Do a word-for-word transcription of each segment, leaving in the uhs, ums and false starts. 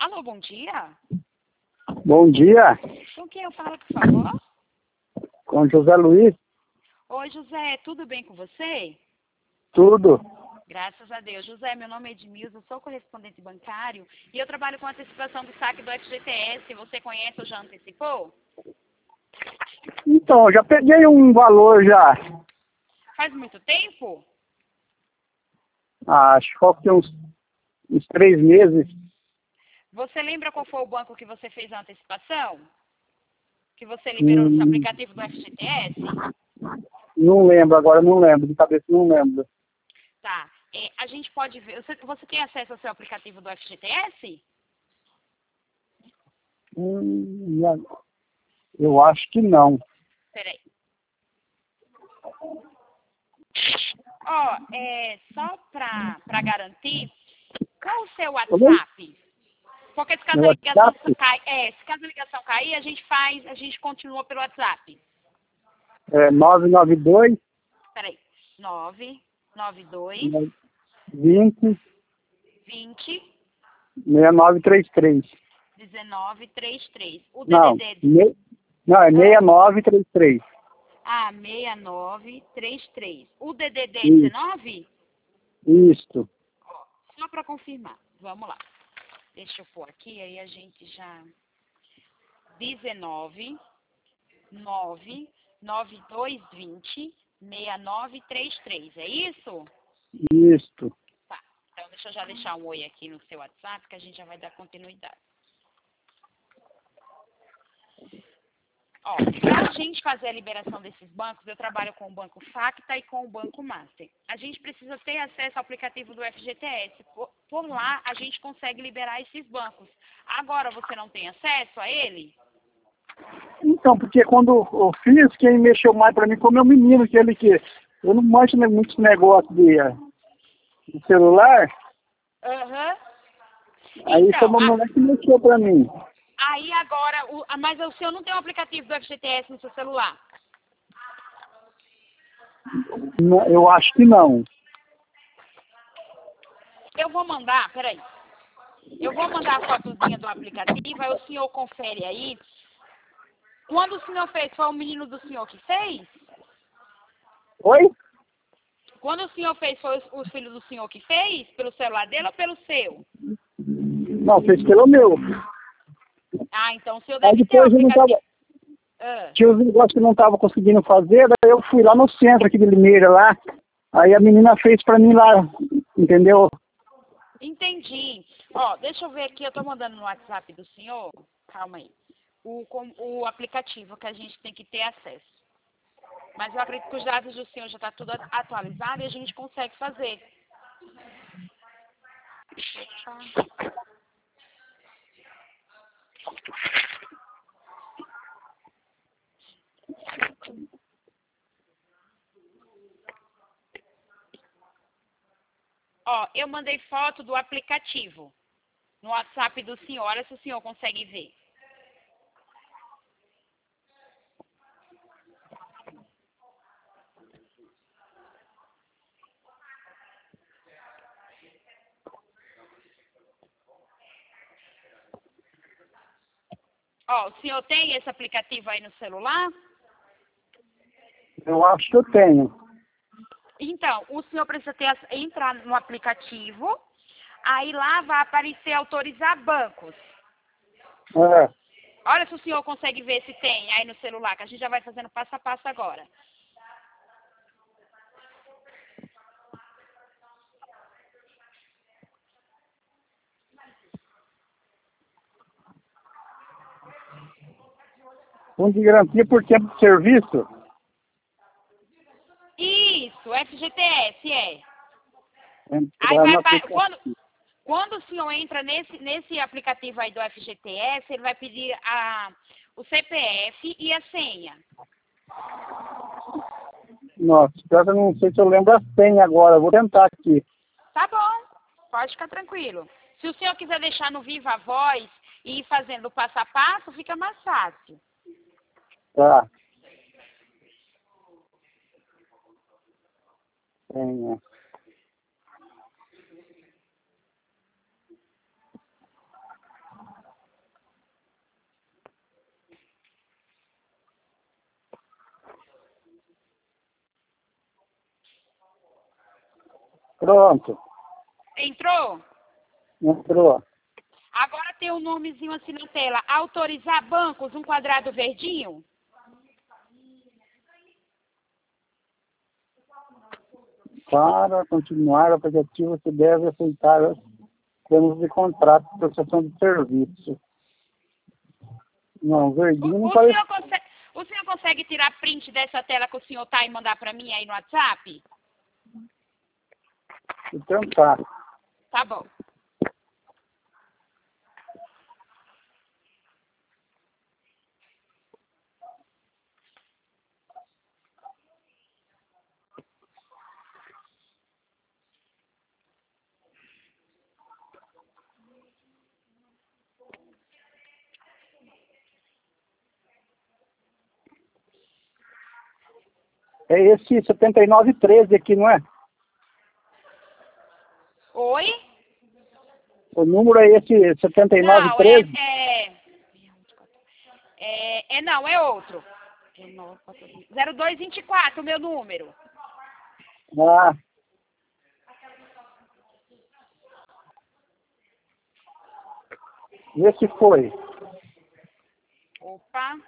Alô, bom dia. Bom dia, Com quem eu falo, por favor? com José Luiz, Oi, José, tudo bem com você? tudo. Graças a Deus. José, meu nome é Edmilson, sou correspondente bancário e eu trabalho com antecipação do saque do F G T S. Você conhece ou já antecipou? Então, já peguei um valor já, Faz muito tempo? ah, acho que falta uns, uns três meses. Você lembra qual foi o banco que você fez a antecipação? Que você liberou no seu Hum, aplicativo do F G T S? não lembro agora, não lembro, de cabeça não lembro. Tá. É, a gente pode ver. Você, você tem acesso ao seu aplicativo do F G T S? Hum, já- eu acho que não. Peraí. Ó, é, só pra, pra garantir, qual o seu Oi? WhatsApp? Porque se caso Meu a ligação WhatsApp cair, é, se caso a ligação cair, a gente faz, a gente continua pelo WhatsApp. é nove nove dois, Peraí. nove nove dois vinte, vinte seis nove três três. dezenove trinta e três. O Não, D D D. me, não, é Ah, seis nove três três. ah, seis nove três três. O D D D é Isso, dezenove? isso, Só para confirmar. Vamos lá. Deixa eu pôr aqui, aí a gente já. dezenove nove nove dois vinte seis nove três três. É isso? isso. Tá. Então deixa eu já deixar um oi aqui no seu WhatsApp que a gente já vai dar continuidade. Ó, para a gente fazer a liberação desses bancos, eu trabalho com o Banco Facta e com o Banco Master. A gente precisa ter acesso ao aplicativo do F G T S. Por, por lá, a gente consegue liberar esses bancos. Agora, você não tem acesso a ele? Então, porque quando eu fiz, quem mexeu mais pra mim foi meu menino, que ele que eu não manjo né, muitos negócios de, eh, de celular, Aham. aí foi Então, meu a- moleque que mexeu pra mim. aí agora, o, a- mas o seu não tem o aplicativo do F G T S no seu celular? Não, eu acho que não. Eu vou mandar, peraí. Eu vou mandar a fotozinha do aplicativo, aí o senhor confere aí. Quando o senhor fez, foi o menino do senhor que fez? Oi? Quando o senhor fez, foi o o filho do senhor que fez? Pelo celular dele ou pelo seu? Não, fez pelo meu. Ah, então o senhor Aí deve ter o depois eu não tava, aplicativo. Ah, tinha os negócios que eu não tava conseguindo fazer, daí eu fui lá no centro aqui de Limeira lá, aí a menina fez pra mim lá, entendeu? entendi. Ó, deixa eu ver aqui, eu tô mandando no WhatsApp do senhor. Calma aí. O, com- o aplicativo que a gente tem que ter acesso. Mas eu acredito que os dados do senhor já está tudo a- atualizado e a gente consegue fazer. Opa. Ó, eu mandei foto do aplicativo no WhatsApp do senhor. Olha se o senhor consegue ver. Ó, o senhor tem esse aplicativo aí no celular? Eu acho que eu tenho. Então, o senhor precisa ter, ac- entrar no aplicativo, aí lá vai aparecer autorizar bancos. É, Olha se o senhor consegue ver se tem aí no celular, que a gente já vai fazendo passo a passo agora. fundo de garantia por tempo de serviço. Isso, F G T S, é. Aí Entrar vai, no apa- aplicativo. quando, quando o senhor entra nesse, nesse aplicativo aí do F G T S, ele vai pedir a, o C P F e a senha. Nossa, pior que eu não sei se eu lembro a senha agora, eu vou tentar aqui. Tá bom, pode ficar tranquilo. Se o senhor quiser deixar no Viva Voz e ir fazendo o passo a passo, fica mais fácil. Tá. Senha. Pronto. Entrou? Entrou. Agora tem um nomezinho assim na tela. Autorizar bancos, um quadrado verdinho. Para continuar o aplicativo, você deve aceitar os termos de contrato de prestação de serviço. Não, verdinho O, não o, parece. senhor consegue, o senhor consegue tirar print dessa tela que o senhor tá e mandar para mim aí no WhatsApp? Tentar. Tá bom. É esse setenta e nove treze aqui, não é? Oi? O número é esse setenta e nove Não, é, treze? é, é, é não, é outro. zero dois vinte e quatro, o meu número. Ah. Esse foi. Opa.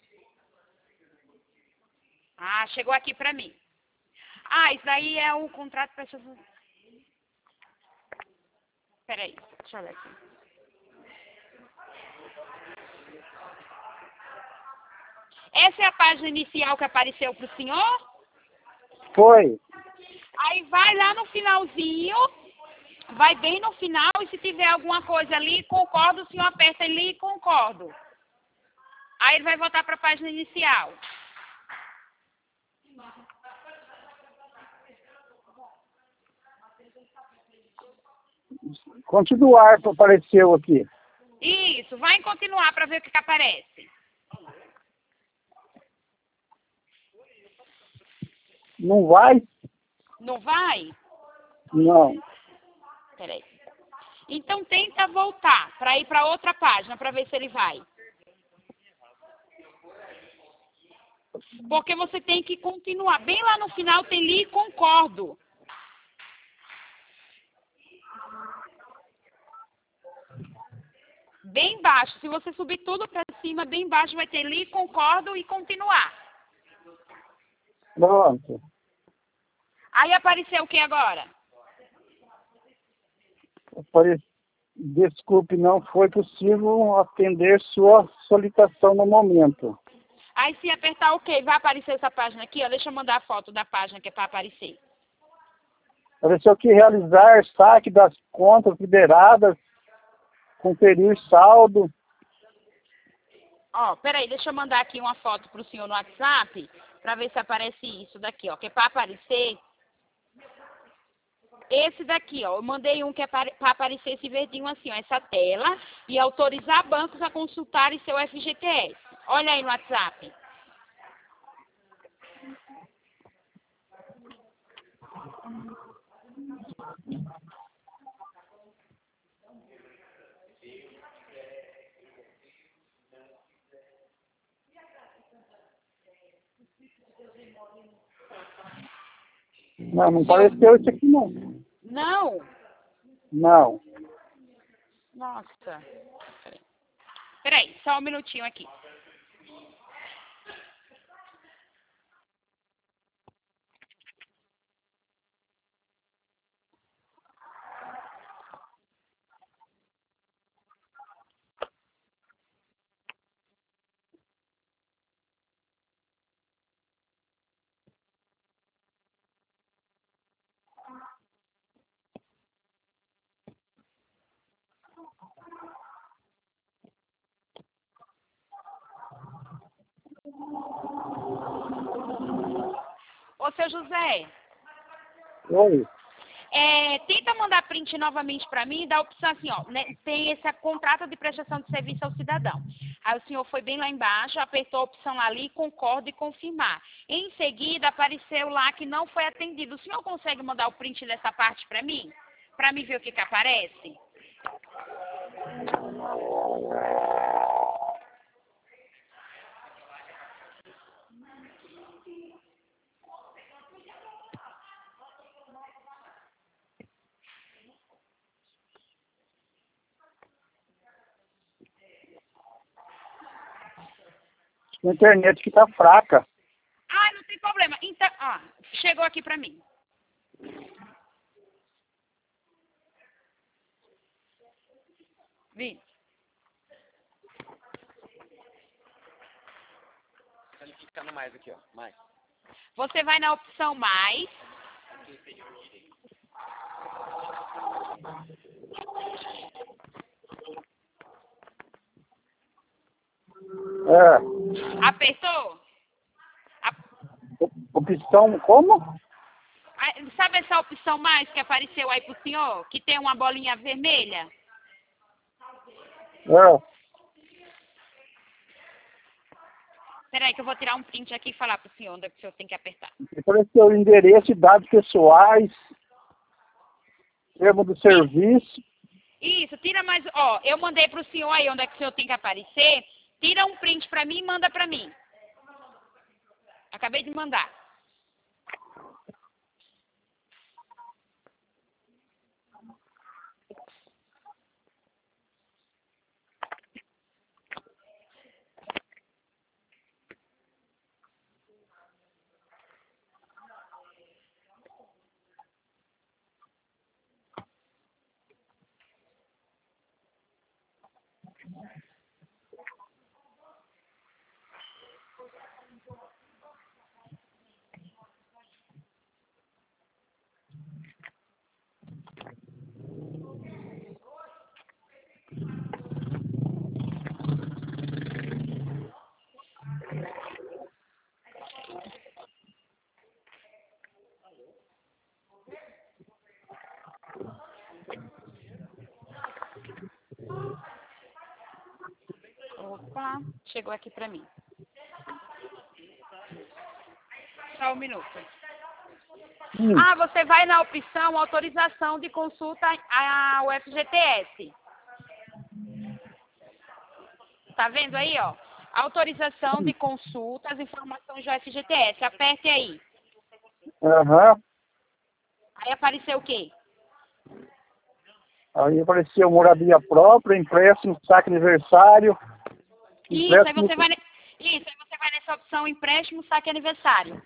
Ah, chegou aqui para mim. Ah, isso daí é o contrato para essas... Peraí, deixa eu ver aqui. Essa é a página inicial que apareceu para o senhor? Foi. Aí vai lá no finalzinho, vai bem no final e se tiver alguma coisa ali, concordo, o senhor aperta ali e concordo. Aí ele vai voltar para a página inicial. Continuar apareceu aqui. Isso, vai em continuar para ver o que, que aparece. Não vai? Não vai? Não. Peraí. Então tenta voltar para ir para outra página para ver se ele vai. Porque você tem que continuar. Bem lá no final tem li concordo. Bem baixo. Se você subir tudo para cima, bem baixo vai ter li concordo e continuar. Pronto. Aí apareceu o que agora? Apare- Desculpe, não foi possível atender sua solicitação no momento. Aí se apertar OK, vai aparecer essa página aqui, ó. Deixa eu mandar a foto da página que é para aparecer. Apareceu aqui realizar saque das contas liberadas, conferir saldo. Ó, peraí, deixa eu mandar aqui uma foto pro senhor no WhatsApp para ver se aparece isso daqui, ó. Que é para aparecer esse daqui, ó. Eu mandei um que é para aparecer esse verdinho assim, ó. Essa tela e autorizar bancos a consultarem seu F G T S. Olha aí no WhatsApp. Não, não Senhor... apareceu isso aqui não. Não. Não. Nossa. Peraí. Peraí, só um minutinho aqui. Ô, seu José, Oi. é, tenta mandar print novamente para mim e dá a opção assim, ó, né, tem esse contrato de prestação de serviço ao cidadão. Aí o senhor foi bem lá embaixo, apertou a opção ali, concorda e confirmar. Em seguida, apareceu lá que não foi atendido. O senhor consegue mandar o print dessa parte para mim? Para mim ver o que que aparece? a internet que tá fraca. Ah, não tem problema. Então, ah, chegou aqui pra mim. Vi. Ele fica no mais aqui, ó. Mais. Você vai na opção mais. É. Apertou? A- Opção como? a- Sabe essa opção mais que apareceu aí pro senhor? Que tem uma bolinha vermelha? É. Peraí que eu vou tirar um print aqui e falar pro senhor onde é que o senhor tem que apertar. Apareceu endereço e dados pessoais, termo do serviço. Isso, tira mais... Ó, eu mandei pro senhor aí onde é que o senhor tem que aparecer. Tira um print pra mim e manda pra mim. Acabei de mandar. Opa, chegou aqui pra mim. Só um minuto. Hum. Ah, você vai na opção autorização de consulta ao F G T S. Tá vendo aí, ó? Autorização de consulta às informações do F G T S. Aperte aí. Aham. Aí apareceu o quê? Aí apareceu moradia própria, empréstimo, saque aniversário. Isso, aí empréstimo- você vai, ne- isso, aí você vai nessa opção empréstimo, saque aniversário.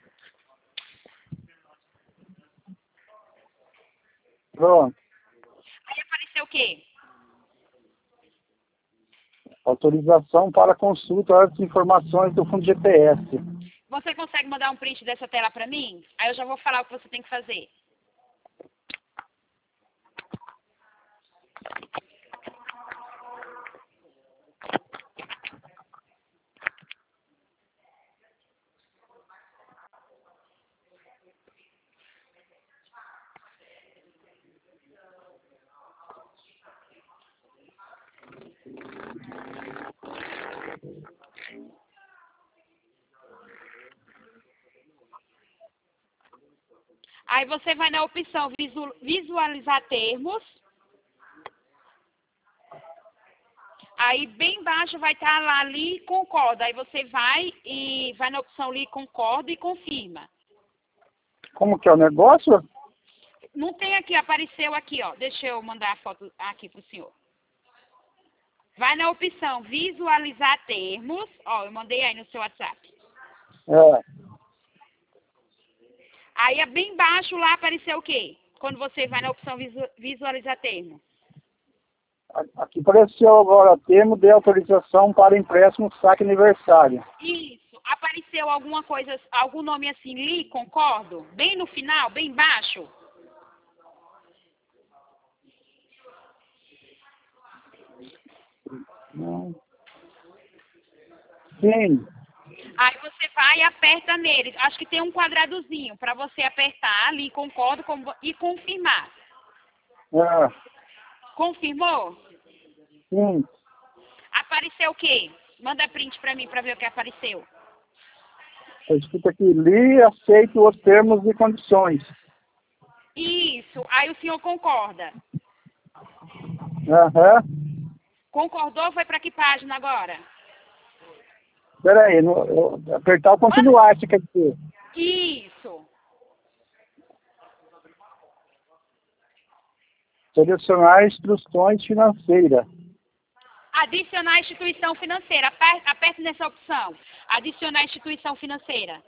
Pronto. Aí apareceu o quê? Autorização para consulta das informações do fundo G P S. Você consegue mandar um print dessa tela pra mim? Aí eu já vou falar o que você tem que fazer. Aí você vai na opção visu- visualizar termos. Aí bem embaixo vai estar lá ali concorda. Aí você vai e vai na opção ali concorda e confirma. Como que é o negócio? Não tem aqui, apareceu aqui, ó. Deixa eu mandar a foto aqui pro senhor. Vai na opção visualizar termos. Ó, eu mandei aí no seu WhatsApp. É. Aí é bem embaixo lá apareceu o quê? Quando você vai na opção visu- visualizar termos. Aqui apareceu agora termo de autorização para empréstimo, saque aniversário. Isso. Apareceu alguma coisa, algum nome assim, li, concordo? Bem no final, bem embaixo. Não. Sim. Aí você vai e aperta nele. Acho que tem um quadradozinho para você apertar ali, concordo com, e confirmar. É. Confirmou? Sim. Apareceu o quê? Manda print para mim para ver o que apareceu. Está escrito aqui, li, aceito os termos e condições. Isso. Aí o senhor concorda. Aham. Concordou? Foi para que página agora? Espera aí, no- eu- apertar o continuar, você quer dizer. Isso. Selecionar instruções financeiras. Adicionar instituição financeira. Aperte, aperte nessa opção. Adicionar instituição financeira.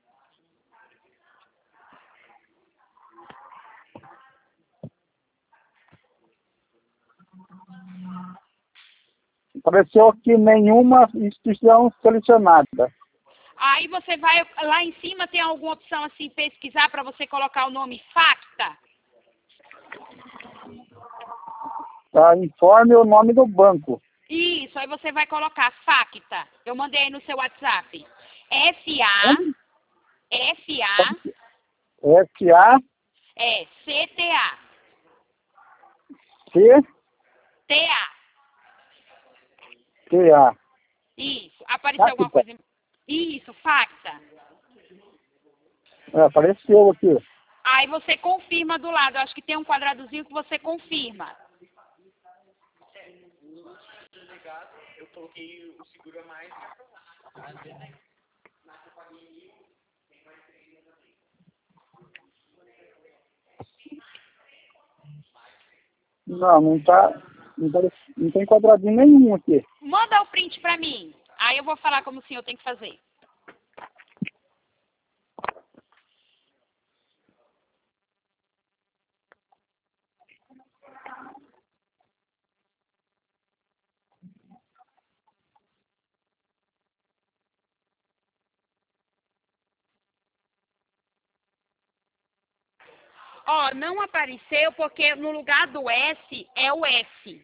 Apareceu aqui nenhuma instituição selecionada. Aí você vai, lá em cima tem alguma opção assim, pesquisar para você colocar o nome Facta. Tá? Informe o nome do banco. Isso, aí você vai colocar Facta. Eu mandei aí no seu WhatsApp. F A F A F A é C T A. C T A. T A. Isso. Apareceu Facta. alguma coisa? Isso, Facta. É, apareceu aqui. Aí você confirma do lado. Eu acho que tem um quadradozinho que você confirma. Eu coloquei o seguro a mais. Não, não tá, não tá. Não tem quadradinho nenhum aqui. Manda o print pra mim. Aí eu vou falar como o senhor tem que fazer. Ó, não apareceu porque no lugar do S é o F.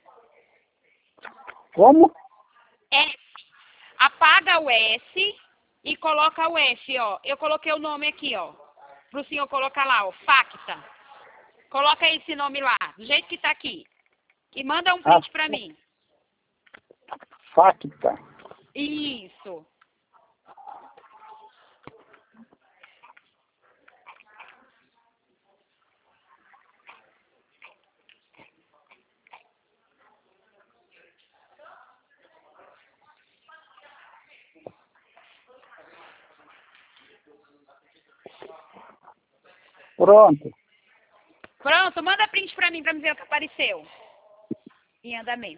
Como? F. Apaga o S e coloca o F, ó. Eu coloquei o nome aqui, ó. Pro senhor colocar lá, ó. Facta. Coloca esse nome lá, do jeito que tá aqui. E manda um print Ah, pra mim. Facta. Isso. Pronto. Pronto, manda print pra mim, pra me ver o que apareceu. Em andamento.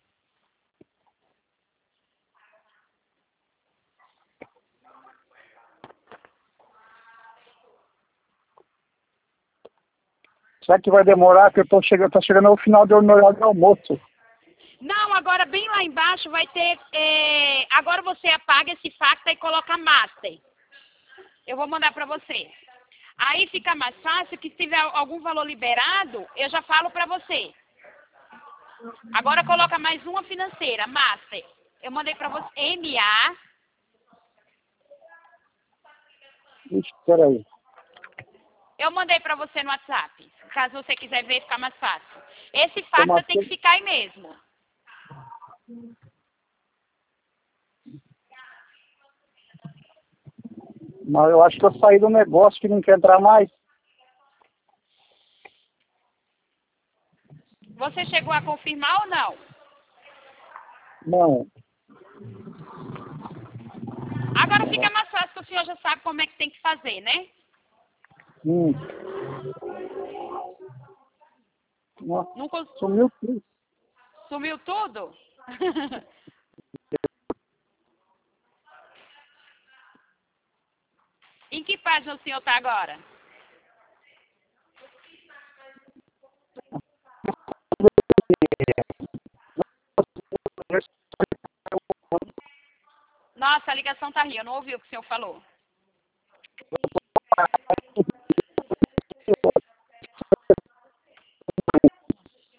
Será que vai demorar? Que eu tô chegando, tá chegando ao final do horário do almoço. Não, agora bem lá embaixo vai ter... É... Agora você apaga esse Facta e coloca Master. Eu vou mandar pra você. Aí fica mais fácil que se tiver algum valor liberado, eu já falo pra você. Agora coloca mais uma financeira, Master. Eu mandei pra você M A. Ixi, peraí. Eu mandei pra você no WhatsApp. Caso você quiser ver, ficar mais fácil. Esse Facta Toma- tem que ficar aí mesmo. Mas eu acho que eu saí do negócio que não quer entrar mais. Você chegou a confirmar ou não? Não. Agora fica mais fácil que o senhor já sabe como é que tem que fazer, né? Hum. Nossa, Não cons- sumiu tudo. Sumiu tudo? Em que página o senhor está agora? Nossa, a ligação tá ruim, eu não ouvi o que o senhor falou.